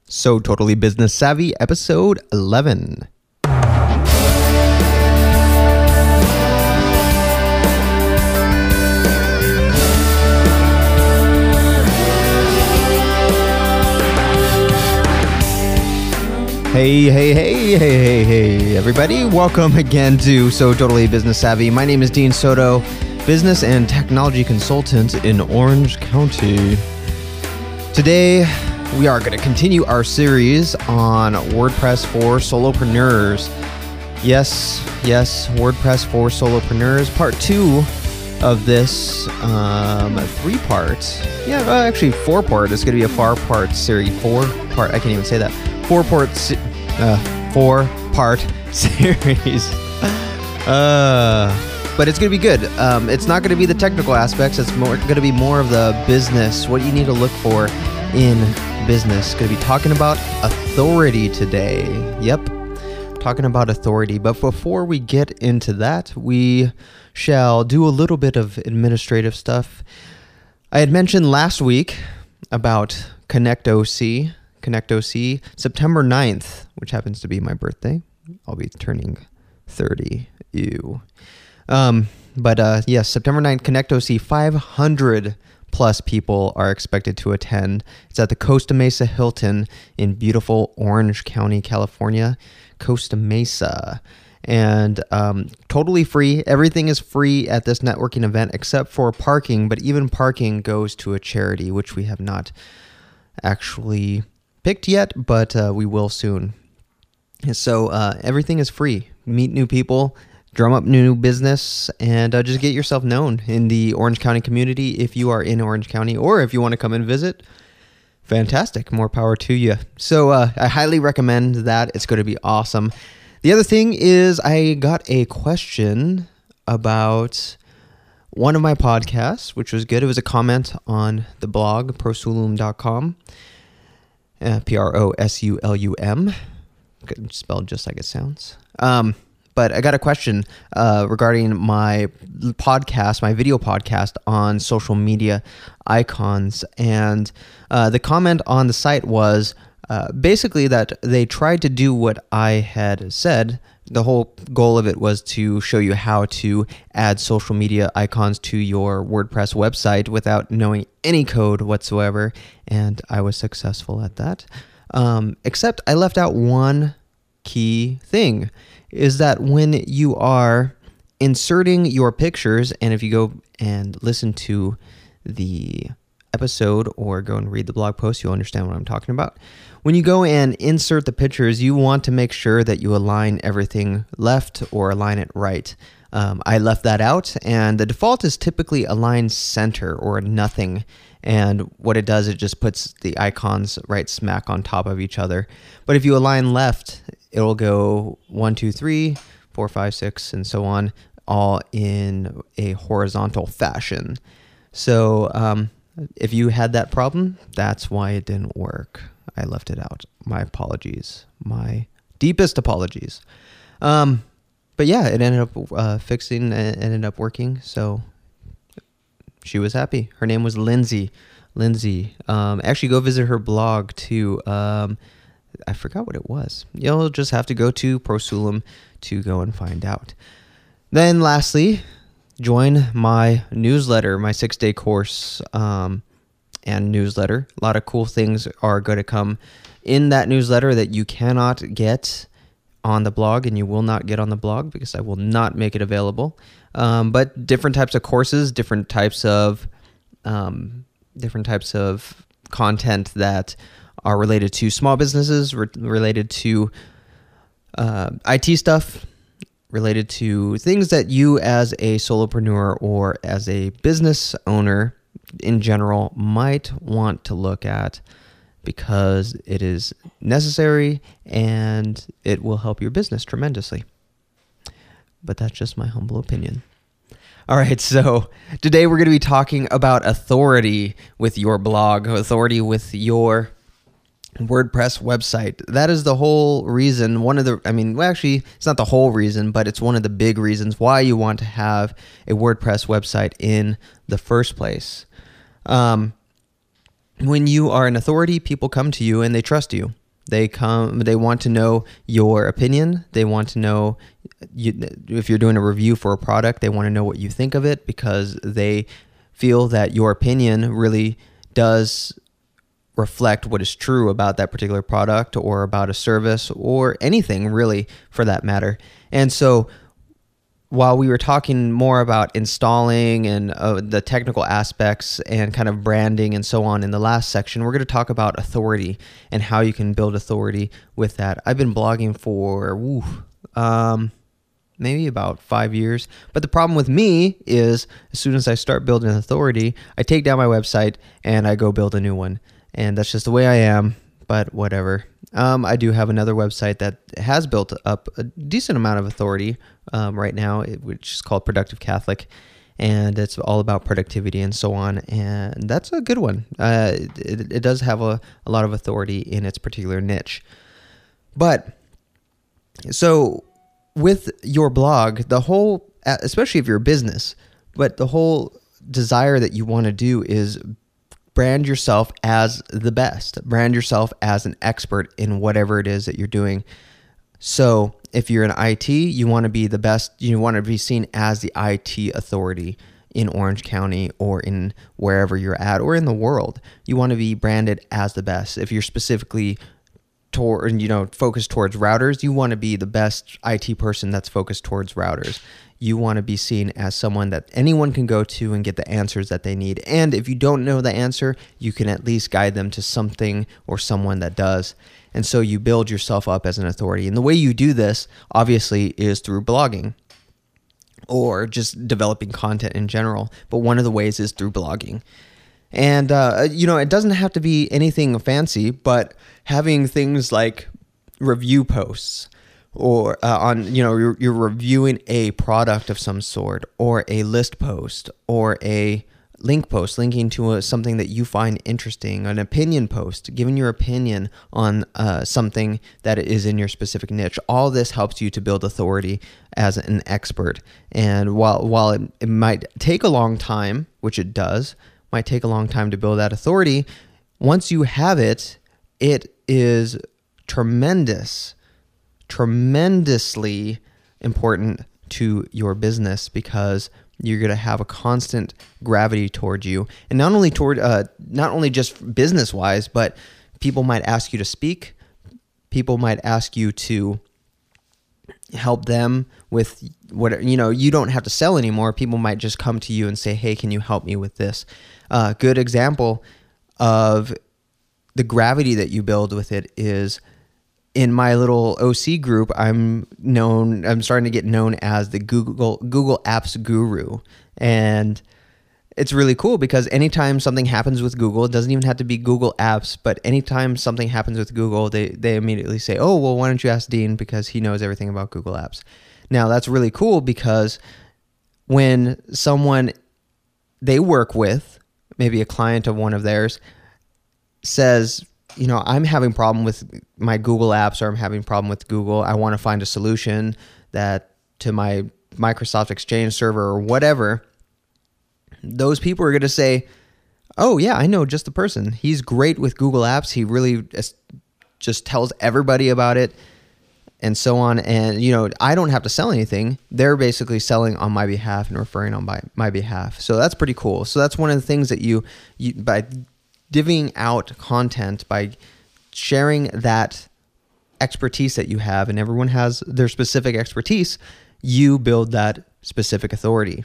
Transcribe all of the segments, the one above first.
So Totally Business Savvy, episode 11. Hey, everybody. Welcome again to So Totally Business Savvy. My name is Dean Soto, business and technology consultant in Orange County. Today, we are going to continue our series on WordPress for solopreneurs. Yes, WordPress for solopreneurs. Part 2 of this 3-part. Actually 4-part. It's going to be a 4-part series. 4-part. I can't even say that. 4-part series. But it's going to be good. It's not going to be the technical aspects. It's going to be more of the business, what you need to look for in business. Going to be talking about authority today. Yep, talking about authority. But before we get into that, we shall do a little bit of administrative stuff. I had mentioned last week about ConnectOC, September 9th, which happens to be my birthday. I'll be turning 30. Ew. Yes, September 9th, ConnectOC, 500 plus people are expected to attend. It's at the Costa Mesa Hilton in beautiful Orange County, California. Costa Mesa. And totally free. Everything is free at this networking event except for parking, but even parking goes to a charity, which we have not actually picked yet, but we will soon. So everything is free. Meet new people, drum up new business, and just get yourself known in the Orange County community if you are in Orange County, or if you want to come and visit. Fantastic. More power to you. So I highly recommend that. It's going to be awesome. The other thing is I got a question about one of my podcasts, which was good. It was a comment on the blog, prosulum.com. Prosulum, spelled just like it sounds. But I got a question regarding my podcast, my video podcast on social media icons. And the comment on the site was basically that they tried to do what I had said. The whole goal of it was to show you how to add social media icons to your WordPress website without knowing any code whatsoever, and I was successful at that. Except I left out one key thing, is that when you are inserting your pictures, and if you go and listen to the episode or go and read the blog post, you'll understand what I'm talking about. When you go and insert the pictures, you want to make sure that you align everything left or align it right. I left that out, and the default is typically align center or nothing. And what it does, it just puts the icons right smack on top of each other. But if you align left, it'll go 1, 2, 3, 4, 5, 6, and so on, all in a horizontal fashion. So if you had that problem, that's why it didn't work. I left it out. My apologies. My deepest apologies. But yeah, it ended up fixing, and ended up working. So she was happy. Her name was Lindsay. Actually, go visit her blog too. I forgot what it was. You'll just have to go to Prosulum to go and find out. Then lastly, join my newsletter, my 6-day course and newsletter. A lot of cool things are going to come in that newsletter that you cannot get on the blog, and you will not get on the blog because I will not make it available. But different types of courses, different types of content that are related to small businesses, related to IT stuff, related to things that you as a solopreneur or as a business owner in general might want to look at, because it is necessary and it will help your business tremendously. But that's just my humble opinion. All right, so today we're going to be talking about authority with your blog, authority with your WordPress website. That is the whole reason, it's not the whole reason, but it's one of the big reasons why you want to have a WordPress website in the first place. when you are an authority, people come to you and they trust you. They want to know your opinion. They want to know if you're doing a review for a product, they want to know what you think of it because they feel that your opinion really does reflect what is true about that particular product or about a service or anything really for that matter. And so while we were talking more about installing and the technical aspects and kind of branding and so on in the last section, we're going to talk about authority and how you can build authority with that. I've been blogging for maybe about 5 years. But the problem with me is as soon as I start building authority, I take down my website and I go build a new one. And that's just the way I am, but whatever. I do have another website that has built up a decent amount of authority right now, which is called Productive Catholic. And it's all about productivity and so on. And that's a good one. It does have a lot of authority in its particular niche. But so with your blog, the whole, especially if you're a business, but the whole desire that you want to do is brand yourself as the best. Brand yourself as an expert in whatever it is that you're doing. So if you're in IT, you want to be the best. You want to be seen as the IT authority in Orange County or in wherever you're at or in the world. You want to be branded as the best. If you're specifically focused towards routers, you want to be the best IT person that's focused towards routers. You want to be seen as someone that anyone can go to and get the answers that they need. And if you don't know the answer, you can at least guide them to something or someone that does. And so you build yourself up as an authority. And the way you do this, obviously, is through blogging or just developing content in general. But one of the ways is through blogging. And, it doesn't have to be anything fancy, but having things like review posts or you're reviewing a product of some sort or a list post or a link post linking to something that you find interesting, an opinion post, giving your opinion on something that is in your specific niche. All this helps you to build authority as an expert. And while it might take a long time, which it does, might take a long time to build that authority, once you have it, it is tremendously important to your business because you're going to have a constant gravity toward you. And not only just business wise, but people might ask you to speak. People might ask you to help them with what, you don't have to sell anymore. People might just come to you and say, hey, can you help me with this? Good example of the gravity that you build with it is in my little OC group, I'm starting to get known as the Google Apps guru. And it's really cool because anytime something happens with Google, it doesn't even have to be Google Apps, but anytime something happens with Google, they immediately say, oh, well, why don't you ask Dean because he knows everything about Google Apps. Now, that's really cool because when someone they work with, maybe a client of one of theirs, says, I'm having a problem with my Google Apps or I'm having a problem with Google. I want to find a solution that to my Microsoft Exchange server or whatever. Those people are going to say, oh, yeah, I know just the person. He's great with Google Apps. He really just tells everybody about it and so on. And, I don't have to sell anything. They're basically selling on my behalf and referring on my behalf. So that's pretty cool. So that's one of the things that you by divvying out content, by sharing that expertise that you have, and everyone has their specific expertise, you build that specific authority.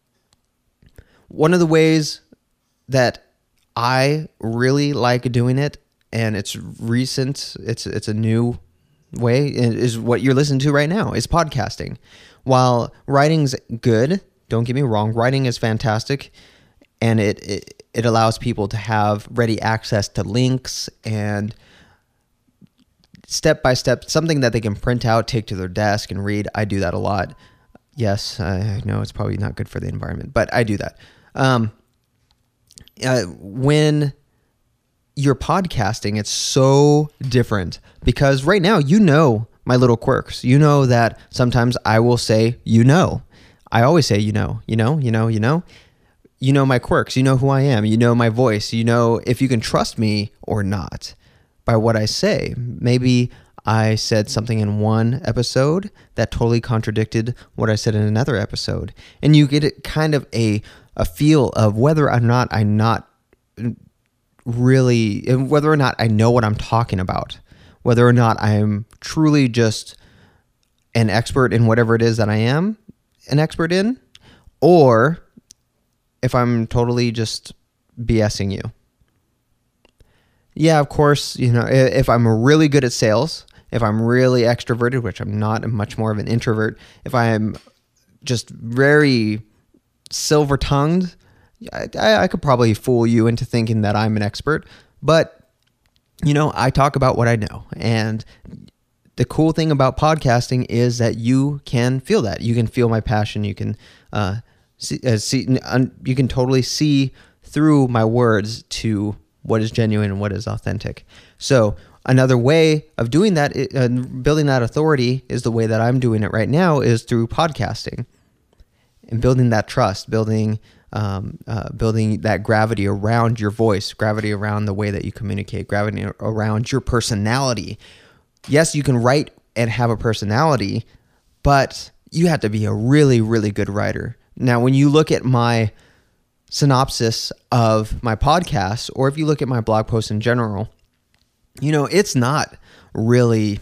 One of the ways that I really like doing it, and it's recent, it's a new way, is what you're listening to right now, is podcasting. While writing's good, don't get me wrong, writing is fantastic, and it allows people to have ready access to links and step-by-step, something that they can print out, take to their desk and read. I do that a lot. Yes, I know it's probably not good for the environment, but I do that. When you're podcasting, it's so different because right now, my little quirks. You know that sometimes I will say, I always say, you know my quirks, you know who I am, you know my voice, you know if you can trust me or not by what I say. Maybe I said something in one episode that totally contradicted what I said in another episode. And you get kind of a feel of whether or not I know what I'm talking about, whether or not I'm truly just an expert in whatever it is that I am an expert in, or if I'm totally just BSing you. Yeah, of course, if I'm really good at sales, if I'm really extroverted, which I'm not, I'm much more of an introvert, if I'm just very silver-tongued, I could probably fool you into thinking that I'm an expert. But, I talk about what I know. And the cool thing about podcasting is that you can feel that. You can feel my passion. You can you can totally see through my words to what is genuine and what is authentic. So another way of doing that, building that authority, is the way that I'm doing it right now, is through podcasting and building that trust, building that gravity around your voice, gravity around the way that you communicate, gravity around your personality. Yes, you can write and have a personality, but you have to be a really, really good writer. Now, when you look at my synopsis of my podcast, or if you look at my blog posts in general, it's not really,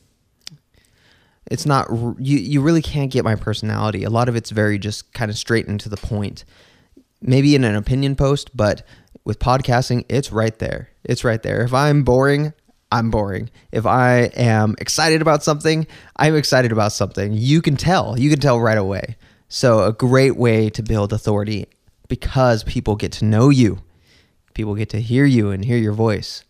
you really can't get my personality. A lot of it's very just kind of straight and to the point. Maybe in an opinion post, but with podcasting, it's right there. It's right there. If I'm boring, I'm boring. If I am excited about something, I'm excited about something. You can tell right away. So a great way to build authority, because people get to know you. People get to hear you and hear your voice.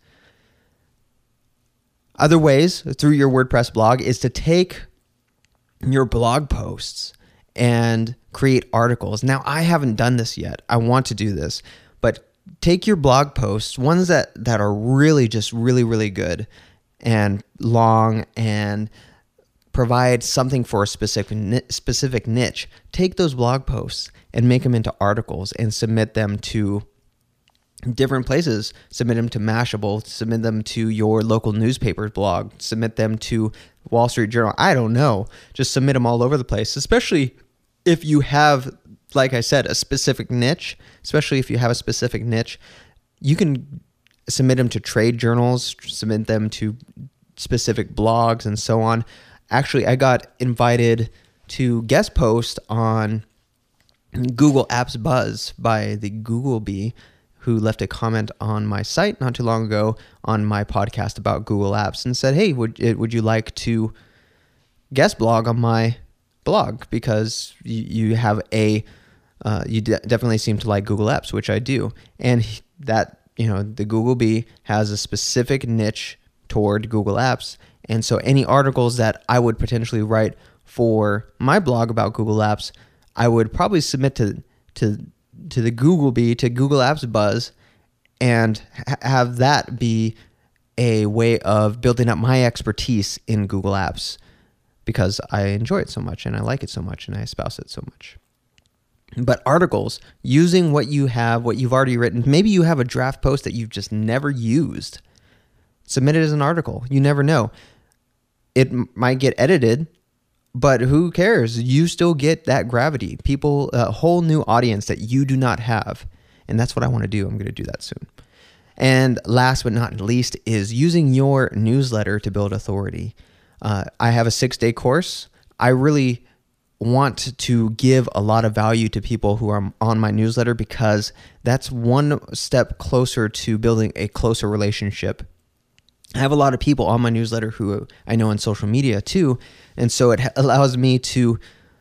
Other ways through your WordPress blog is to take your blog posts and create articles. Now, I haven't done this yet. I want to do this, but take your blog posts, ones that are really just really, really good and long and provide something for a specific niche. Take those blog posts and make them into articles and submit them to different places. Submit them to Mashable, submit them to your local newspaper's blog, submit them to Wall Street Journal. I don't know. Just submit them all over the place, especially if you have, like I said, a specific niche. Especially if you have a specific niche, you can submit them to trade journals, submit them to specific blogs, and so on. Actually, I got invited to guest post on Google Apps Buzz by the Google Bee, who left a comment on my site not too long ago on my podcast about Google Apps and said, hey, would you like to guest blog on my blog? Because you have definitely seem to like Google Apps, which I do. And that, the Google Bee has a specific niche toward Google Apps. And so any articles that I would potentially write for my blog about Google Apps, I would probably submit to the Google Bee, to Google Apps Buzz, and have that be a way of building up my expertise in Google Apps, because I enjoy it so much and I like it so much and I espouse it so much. But articles, using what you have, what you've already written, maybe you have a draft post that you've just never used. Submit it as an article. You never know. It might get edited, but who cares? You still get that gravity. People, a whole new audience that you do not have. And that's what I want to do. I'm going to do that soon. And last but not least is using your newsletter to build authority. I have a 6-day course. I really want to give a lot of value to people who are on my newsletter, because that's one step closer to building a closer relationship. I have a lot of people on my newsletter who I know on social media too, and so it allows me to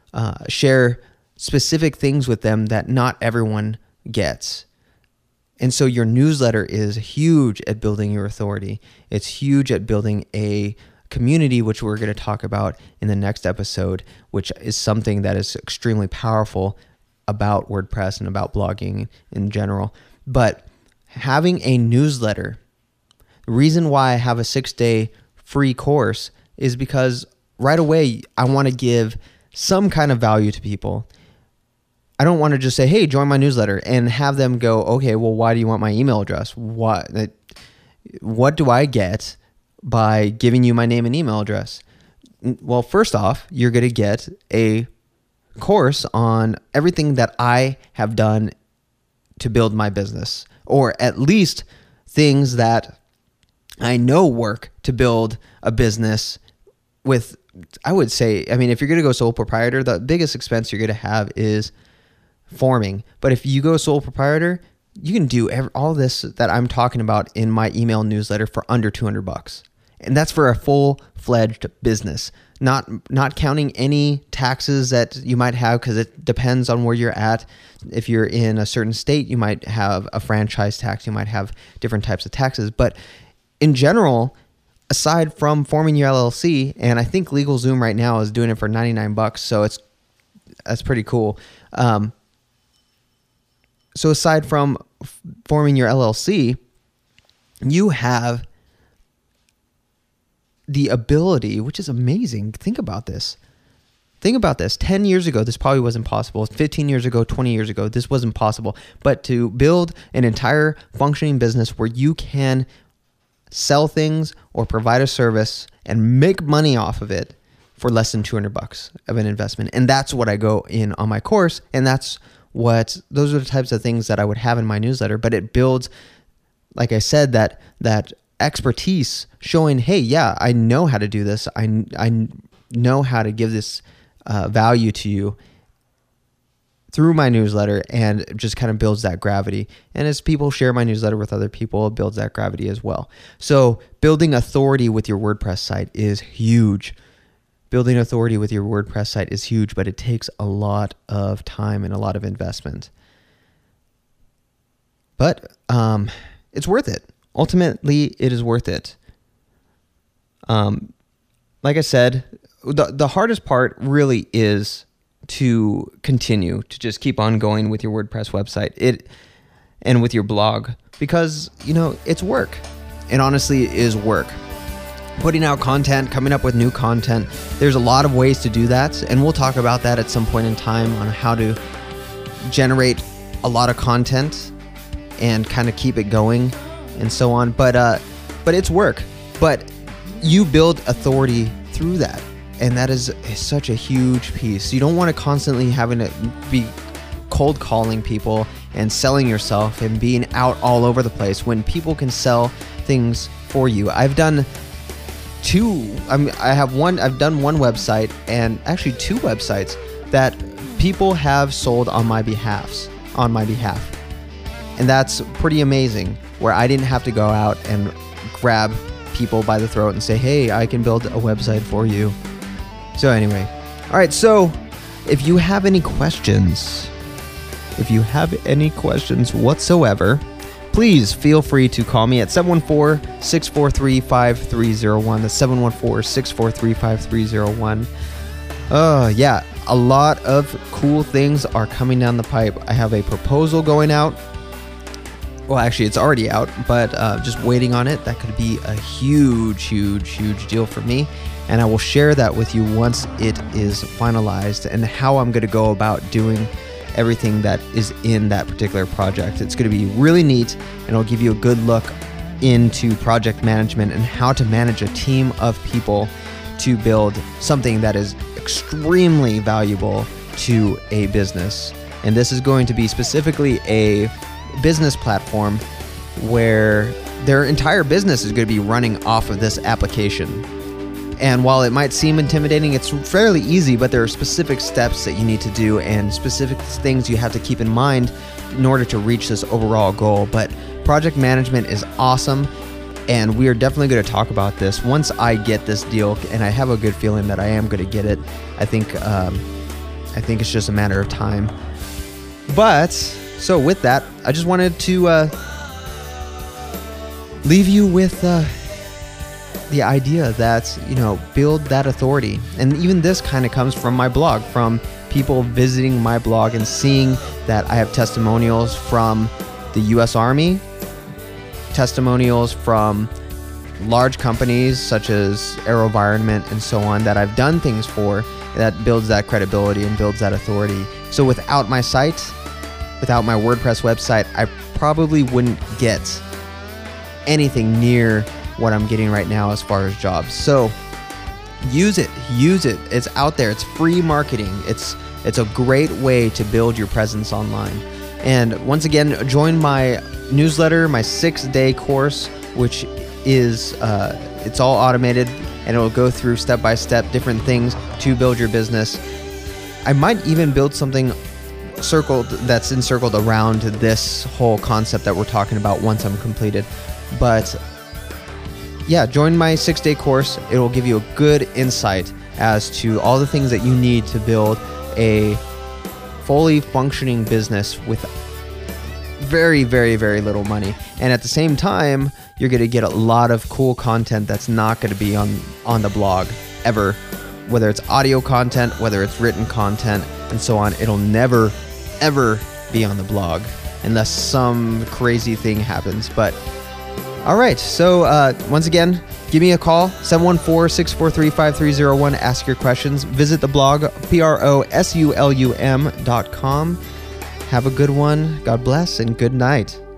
share specific things with them that not everyone gets. And so your newsletter is huge at building your authority. It's huge at building a community, which we're going to talk about in the next episode, which is something that is extremely powerful about WordPress and about blogging in general. But having a newsletter, the reason why I have a 6-day free course is because right away I want to give some kind of value to people. I don't want to just say, hey, join my newsletter and have them go, okay, well, why do you want my email address? What do I get by giving you my name and email address? Well, first off, you're going to get a course on everything that I have done to build my business, or at least things that I know work to build a business with. I would say, I mean, if you're going to go sole proprietor, the biggest expense you're going to have is forming. But if you go sole proprietor, you can do all this that I'm talking about in my email newsletter for under $200. And that's for a full-fledged business, not counting any taxes that you might have, because it depends on where you're at. If you're in a certain state, you might have a franchise tax, you might have different types of taxes. But in general, aside from forming your LLC, and I think LegalZoom right now is doing it for $99, so that's pretty cool. So aside from forming your LLC, you have the ability, which is amazing. Think about this. 10 years ago, this probably wasn't possible. 15 years ago, 20 years ago, this wasn't possible. But to build an entire functioning business where you can sell those or provide a service and make money off of it for less than $200 of an investment. And that's what I go in on my course. And those are the types of things that I would have in my newsletter. But it builds, like I said, that expertise showing, hey, yeah, I know how to do this. I know how to give this value to you through my newsletter, and just kind of builds that gravity. And as people share my newsletter with other people, it builds that gravity as well. So building authority with your WordPress site is huge. Building authority with your WordPress site is huge, but it takes a lot of time and a lot of investment. But it's worth it. Ultimately, it is worth it. Like I said, the hardest part really is to continue to just keep on going with your WordPress website and with your blog, because it's work. It honestly is work. Putting out content, coming up with new content, there's a lot of ways to do that, and we'll talk about that at some point in time on how to generate a lot of content and kind of keep it going and so on. But it's work. But you build authority through that. And that is such a huge piece. You don't want to constantly having to be cold calling people and selling yourself and being out all over the place when people can sell things for you. I've done I've done one website, and actually two websites that people have sold on my behalf. And that's pretty amazing, where I didn't have to go out and grab people by the throat and say, hey, I can build a website for you. So anyway, all right, so if you have any questions whatsoever, please feel free to call me at 714-643-5301. That's 714-643-5301. Yeah, a lot of cool things are coming down the pipe. I have a proposal going out. Well, actually, it's already out, but just waiting on it. That could be a huge, huge, huge deal for me. And I will share that with you once it is finalized and how I'm going to go about doing everything that is in that particular project. It's going to be really neat, and it'll give you a good look into project management and how to manage a team of people to build something that is extremely valuable to a business. And this is going to be specifically a business platform where their entire business is going to be running off of this application. And while it might seem intimidating, it's fairly easy, but there are specific steps that you need to do and specific things you have to keep in mind in order to reach this overall goal. But project management is awesome, and we are definitely going to talk about this once I get this deal, and I have a good feeling that I am going to get it. I think it's just a matter of time. But so with that, I just wanted to leave you with the idea that, build that authority. And even this kind of comes from my blog, from people visiting my blog and seeing that I have testimonials from the U.S. Army, testimonials from large companies such as AeroVironment and so on that I've done things for, that builds that credibility and builds that authority. So without my site, without my WordPress website, I probably wouldn't get anything near what I'm getting right now as far as jobs. So use it. It's out there. It's free marketing. It's a great way to build your presence online. And once again, join my newsletter, my 6-day course, which is it's all automated, and it will go through step by step different things to build your business. I might even build something that's encircled around this whole concept that we're talking about once I'm completed. But yeah, join my 6-day course. It will give you a good insight as to all the things that you need to build a fully functioning business with very, very, very little money. And at the same time, you're going to get a lot of cool content that's not going to be on the blog ever. Whether it's audio content, whether it's written content, and so on, it'll never, ever be on the blog unless some crazy thing happens. But all right, so once again, give me a call, 714-643-5301. Ask your questions. Visit the blog, prosulum.com. Have a good one. God bless and good night.